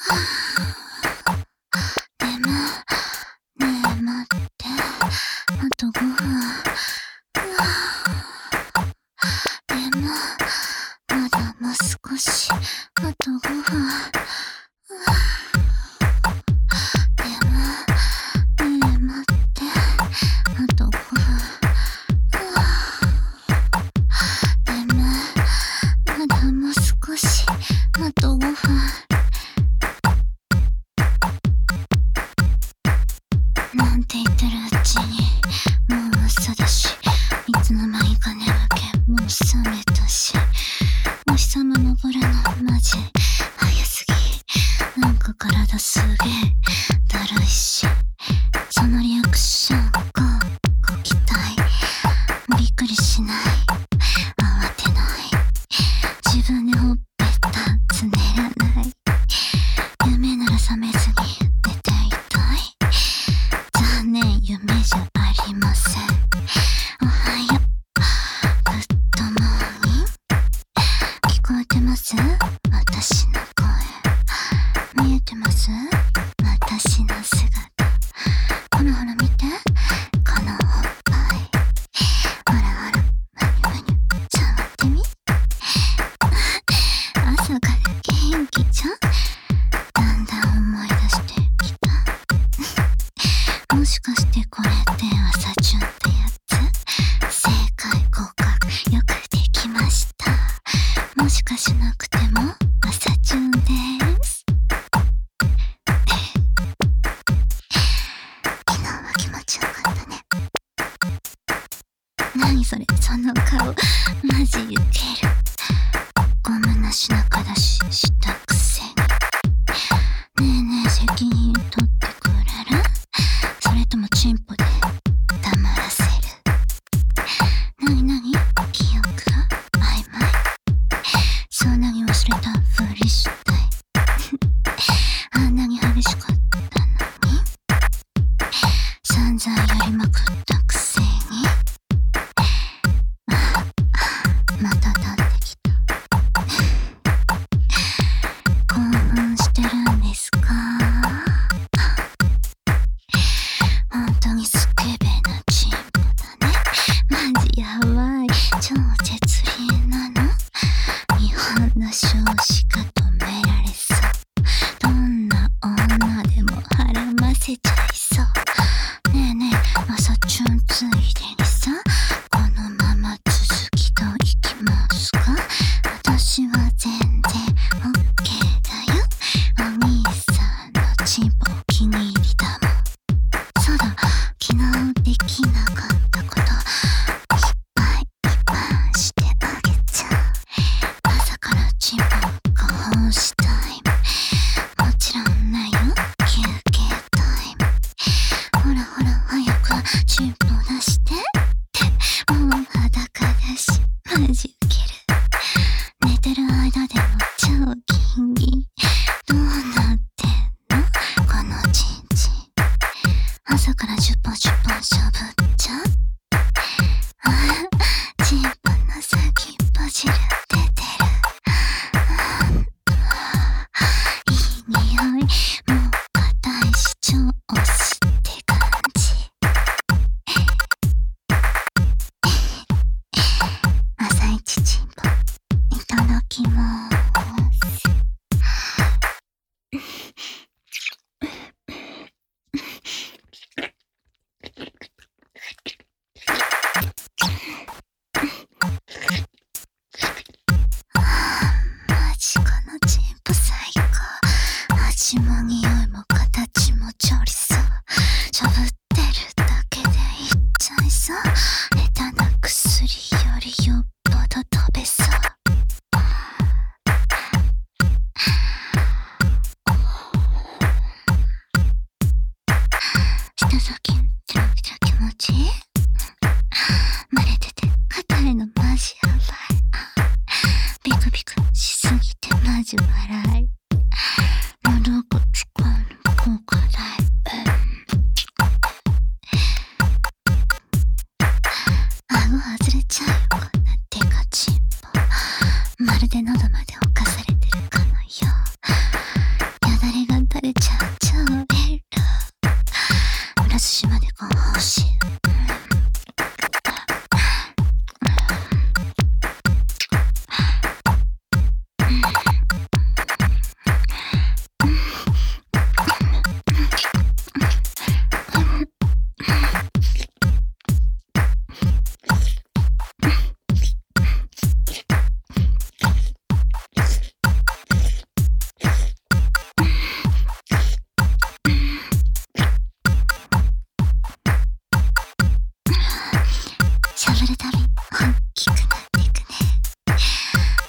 まるで喉まで侵されてるかのよう。よだれ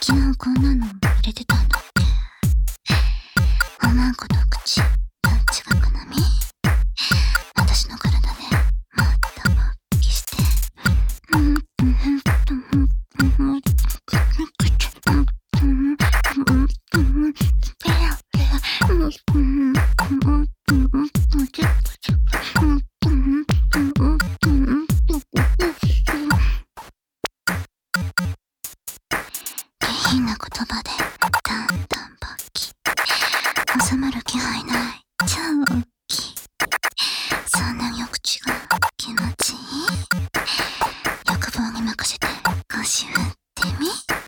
昨日こんなの入れてたんだっけ。おまんこと口どっちが好み？私の体でもっと勃起して下品な言葉でだんだん勃起、収まる気配ない超大きい、そんな欲口が気持ちいい。欲望に任せて腰振ってみ。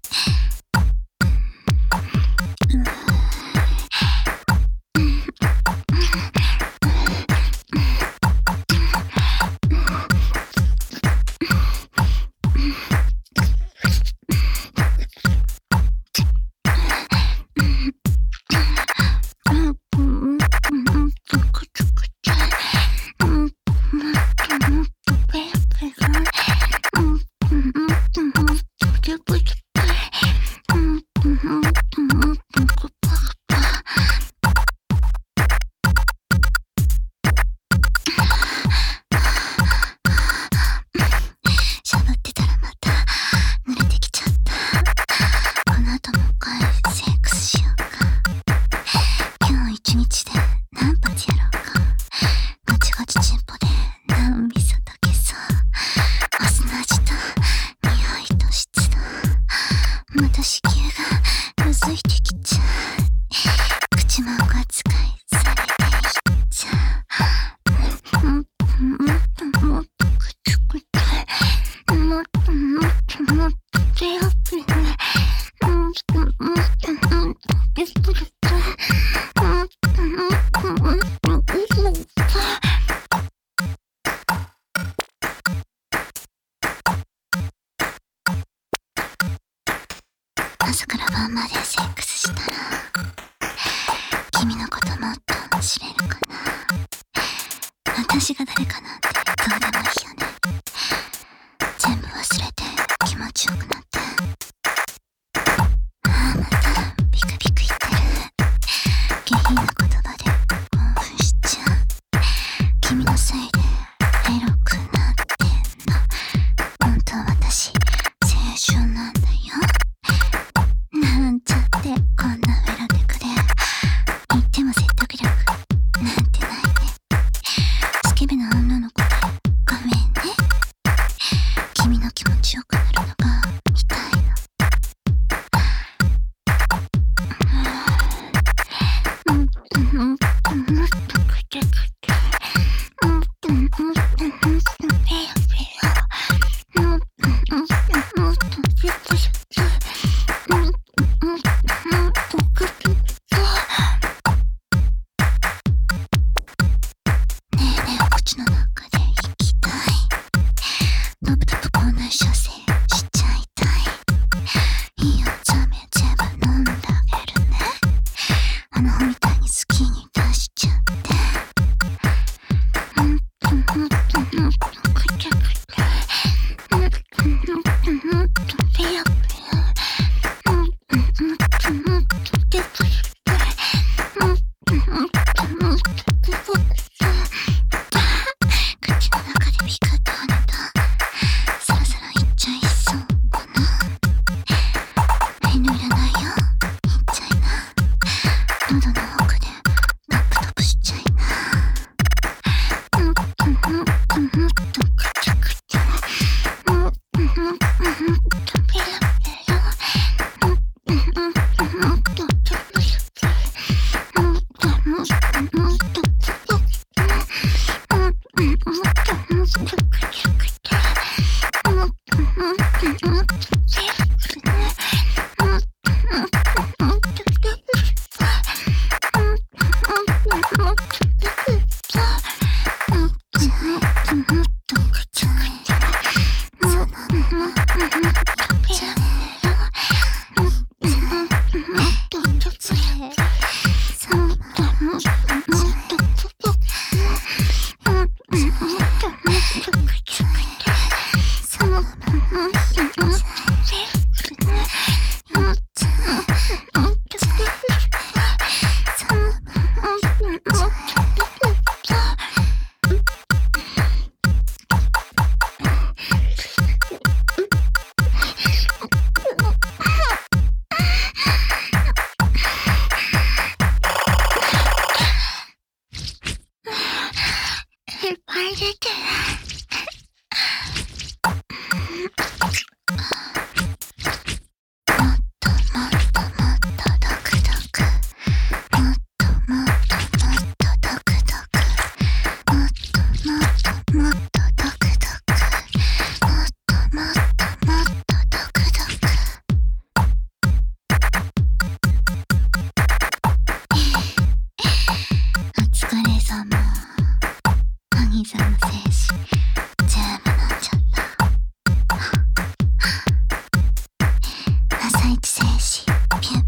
また子宮がうずいてきちゃう。口もお扱いされていっちゃう。もっともっとくちゅくちゅ、もっともっともっとペロペロ、もっともっともっとペロペロ、もっともっともっとペロペロ。朝から晩までセックスしたら君のこともっと知れるかな。私が誰かなんてどうでもいいよね。全部忘れて気持ちよくなって、ああまたビクビク言ってる。下品な言葉で興奮しちゃう。君のせいでエロくなってんの。本当は私青春なんだよ。なんちゃってこんなフェロテクで言っても説得力なんてないね。スケベな女の子大地静止ピュン